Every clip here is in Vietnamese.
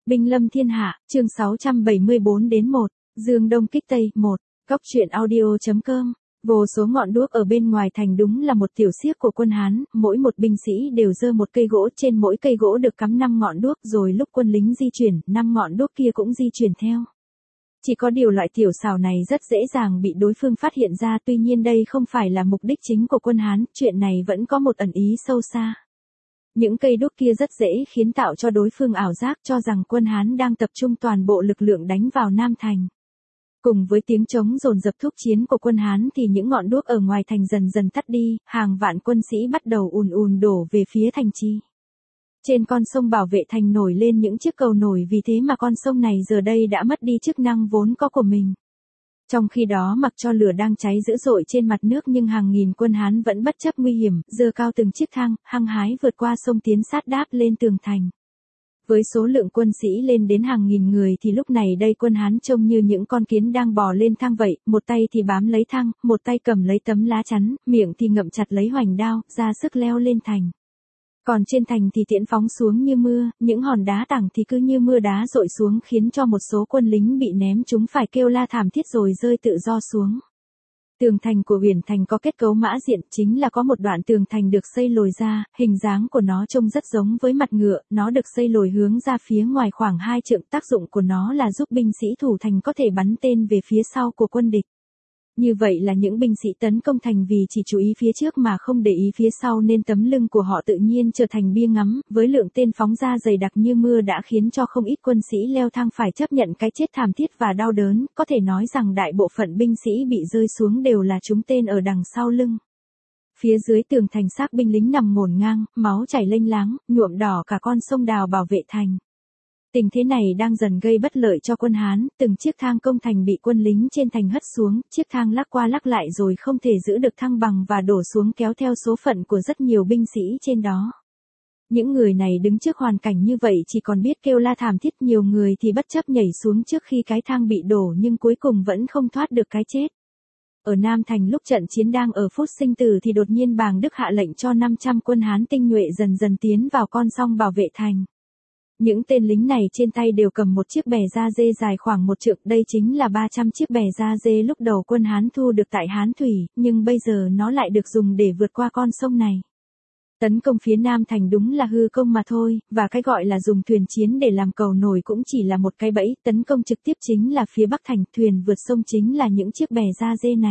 Binh lâm thiên hạ, chương 674-1, Dương Đông kích Tây, 1, Góc truyện audio.com. Vô số ngọn đuốc ở bên ngoài thành đúng là một tiểu xiếc của quân Hán, mỗi một binh sĩ đều giơ một cây gỗ, trên mỗi cây gỗ được cắm 5 ngọn đuốc, rồi lúc quân lính di chuyển, 5 ngọn đuốc kia cũng di chuyển theo. Chỉ có điều loại tiểu xảo này rất dễ dàng bị đối phương phát hiện ra, tuy nhiên đây không phải là mục đích chính của quân Hán, chuyện này vẫn có một ẩn ý sâu xa. Những cây đuốc kia rất dễ khiến tạo cho đối phương ảo giác cho rằng quân Hán đang tập trung toàn bộ lực lượng đánh vào Nam Thành. Cùng với tiếng trống dồn dập thúc chiến của quân Hán thì những ngọn đuốc ở ngoài thành dần dần tắt đi, hàng vạn quân sĩ bắt đầu ùn ùn đổ về phía thành trì. Trên con sông bảo vệ thành nổi lên những chiếc cầu nổi, vì thế mà con sông này giờ đây đã mất đi chức năng vốn có của mình. Trong khi đó mặc cho lửa đang cháy dữ dội trên mặt nước nhưng hàng nghìn quân Hán vẫn bất chấp nguy hiểm, giơ cao từng chiếc thang, hăng hái vượt qua sông tiến sát đáp lên tường thành. Với số lượng quân sĩ lên đến hàng nghìn người thì lúc này đây quân Hán trông như những con kiến đang bò lên thang vậy, một tay thì bám lấy thang, một tay cầm lấy tấm lá chắn, miệng thì ngậm chặt lấy hoành đao, ra sức leo lên thành. Còn trên thành thì tiễn phóng xuống như mưa, những hòn đá tảng thì cứ như mưa đá dội xuống khiến cho một số quân lính bị ném chúng phải kêu la thảm thiết rồi rơi tự do xuống. Tường thành của Uyển Thành có kết cấu mã diện, chính là có một đoạn tường thành được xây lồi ra, hình dáng của nó trông rất giống với mặt ngựa, nó được xây lồi hướng ra phía ngoài khoảng 2 trượng, tác dụng của nó là giúp binh sĩ thủ thành có thể bắn tên về phía sau của quân địch. Như vậy là những binh sĩ tấn công thành vì chỉ chú ý phía trước mà không để ý phía sau nên tấm lưng của họ tự nhiên trở thành bia ngắm, với lượng tên phóng ra dày đặc như mưa đã khiến cho không ít quân sĩ leo thang phải chấp nhận cái chết thảm thiết và đau đớn, có thể nói rằng đại bộ phận binh sĩ bị rơi xuống đều là trúng tên ở đằng sau lưng. Phía dưới tường thành xác binh lính nằm ngổn ngang, máu chảy lênh láng, nhuộm đỏ cả con sông Đào bảo vệ thành. Tình thế này đang dần gây bất lợi cho quân Hán, từng chiếc thang công thành bị quân lính trên thành hất xuống, chiếc thang lắc qua lắc lại rồi không thể giữ được thăng bằng và đổ xuống kéo theo số phận của rất nhiều binh sĩ trên đó. Những người này đứng trước hoàn cảnh như vậy chỉ còn biết kêu la thảm thiết, nhiều người thì bất chấp nhảy xuống trước khi cái thang bị đổ nhưng cuối cùng vẫn không thoát được cái chết. Ở Nam Thành lúc trận chiến đang ở phút sinh tử thì đột nhiên Bàng Đức hạ lệnh cho 500 quân Hán tinh nhuệ dần dần tiến vào con sông bảo vệ thành. Những tên lính này trên tay đều cầm một chiếc bè da dê dài khoảng 1 trượng, đây chính là 300 chiếc bè da dê lúc đầu quân Hán thu được tại Hán Thủy, nhưng bây giờ nó lại được dùng để vượt qua con sông này. Tấn công phía Nam Thành đúng là hư công mà thôi, và cái gọi là dùng thuyền chiến để làm cầu nổi cũng chỉ là một cái bẫy, tấn công trực tiếp chính là phía Bắc Thành, thuyền vượt sông chính là những chiếc bè da dê này.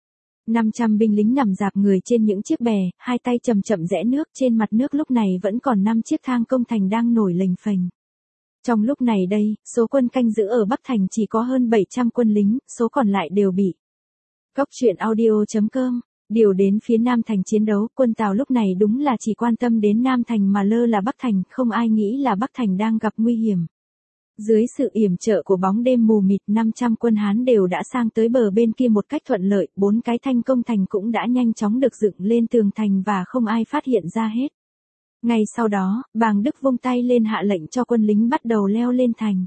500 binh lính nằm rạp người trên những chiếc bè, hai tay chậm chậm rẽ nước, trên mặt nước lúc này vẫn còn 5 chiếc thang công thành đang nổi lềnh phềnh. Trong lúc này đây, số quân canh giữ ở Bắc Thành chỉ có hơn 700 quân lính, số còn lại đều bị Góc truyện audio.com điều đến phía Nam Thành chiến đấu. Quân Tào lúc này đúng là chỉ quan tâm đến Nam Thành mà lơ là Bắc Thành, không ai nghĩ là Bắc Thành đang gặp nguy hiểm. Dưới sự yểm trợ của bóng đêm mù mịt, 500 quân Hán đều đã sang tới bờ bên kia một cách thuận lợi, 4 cái thanh công thành cũng đã nhanh chóng được dựng lên tường thành và không ai phát hiện ra hết. Ngay sau đó, Bàng Đức vung tay lên hạ lệnh cho quân lính bắt đầu leo lên thành.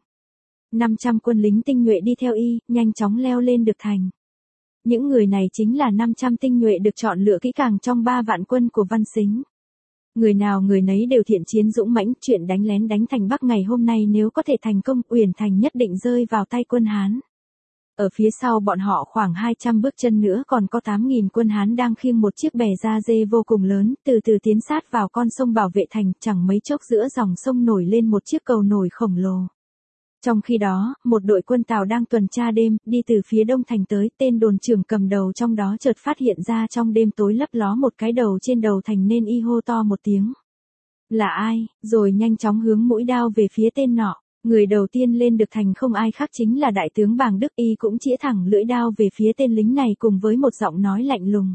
500 quân lính tinh nhuệ đi theo y, nhanh chóng leo lên được thành. Những người này chính là 500 tinh nhuệ được chọn lựa kỹ càng trong 3 vạn quân của Văn Sính. Người nào người nấy đều thiện chiến dũng mãnh, chuyện đánh lén đánh thành Bắc ngày hôm nay nếu có thể thành công, Uyển Thành nhất định rơi vào tay quân Hán. Ở phía sau bọn họ khoảng 200 bước chân nữa còn có 8.000 quân Hán đang khiêng một chiếc bè da dê vô cùng lớn, từ từ tiến sát vào con sông bảo vệ thành, chẳng mấy chốc giữa dòng sông nổi lên một chiếc cầu nổi khổng lồ. Trong khi đó, một đội quân Tào đang tuần tra đêm, đi từ phía đông thành tới, tên đồn trưởng cầm đầu trong đó chợt phát hiện ra trong đêm tối lấp ló một cái đầu trên đầu thành nên y hô to một tiếng. Là ai? Rồi nhanh chóng hướng mũi đao về phía tên nọ. Người đầu tiên lên được thành không ai khác chính là đại tướng Bàng Đức, y cũng chĩa thẳng lưỡi đao về phía tên lính này cùng với một giọng nói lạnh lùng.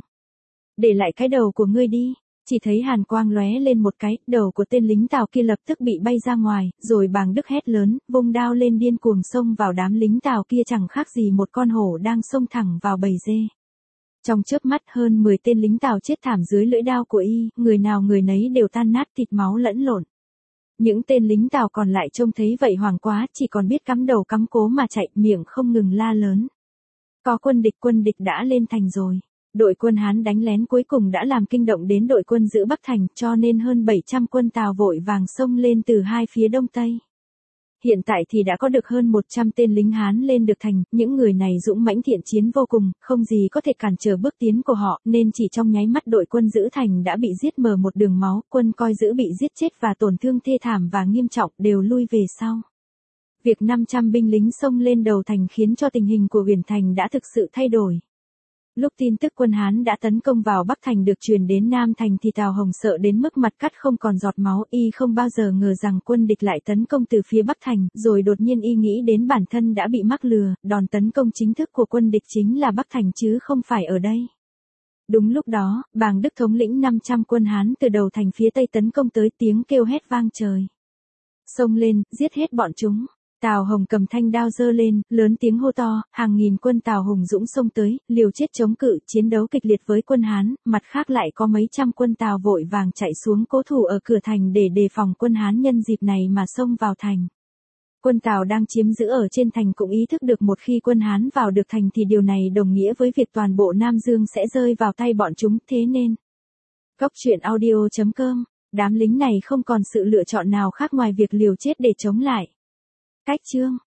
Để lại cái đầu của ngươi đi. Chỉ thấy hàn quang lóe lên một cái, đầu của tên lính Tào kia lập tức bị bay ra ngoài, rồi Bàng Đức hét lớn, vung đao lên điên cuồng xông vào đám lính Tào kia chẳng khác gì một con hổ đang xông thẳng vào bầy dê. Trong chớp mắt hơn 10 tên lính Tào chết thảm dưới lưỡi đao của y, người nào người nấy đều tan nát thịt máu lẫn lộn. Những tên lính Tào còn lại trông thấy vậy hoảng quá, chỉ còn biết cắm đầu cắm cố mà chạy, miệng không ngừng la lớn. Có quân địch đã lên thành rồi. Đội quân Hán đánh lén cuối cùng đã làm kinh động đến đội quân giữ Bắc Thành, cho nên hơn 700 quân Tào vội vàng xông lên từ hai phía đông tây. Hiện tại thì đã có được hơn 100 tên lính Hán lên được thành, những người này dũng mãnh thiện chiến vô cùng, không gì có thể cản trở bước tiến của họ, nên chỉ trong nháy mắt đội quân giữ thành đã bị giết mờ một đường máu, quân coi giữ bị giết chết và tổn thương thê thảm và nghiêm trọng đều lui về sau. Việc 500 binh lính xông lên đầu thành khiến cho tình hình của Uyển Thành đã thực sự thay đổi. Lúc tin tức quân Hán đã tấn công vào Bắc Thành được truyền đến Nam Thành thì Tào Hồng sợ đến mức mặt cắt không còn giọt máu, y không bao giờ ngờ rằng quân địch lại tấn công từ phía Bắc Thành, rồi đột nhiên y nghĩ đến bản thân đã bị mắc lừa, đòn tấn công chính thức của quân địch chính là Bắc Thành chứ không phải ở đây. Đúng lúc đó, Bàng Đức thống lĩnh 500 quân Hán từ đầu thành phía Tây tấn công tới, tiếng kêu hét vang trời. Xông lên, giết hết bọn chúng. Tào Hồng cầm thanh đao giơ lên, lớn tiếng hô to, hàng nghìn quân Tào hùng dũng xông tới, liều chết chống cự, chiến đấu kịch liệt với quân Hán, mặt khác lại có mấy trăm quân Tào vội vàng chạy xuống cố thủ ở cửa thành để đề phòng quân Hán nhân dịp này mà xông vào thành. Quân Tào đang chiếm giữ ở trên thành cũng ý thức được một khi quân Hán vào được thành thì điều này đồng nghĩa với việc toàn bộ Nam Dương sẽ rơi vào tay bọn chúng, thế nên. Góc truyện audio.com, đám lính này không còn sự lựa chọn nào khác ngoài việc liều chết để chống lại. Cách chương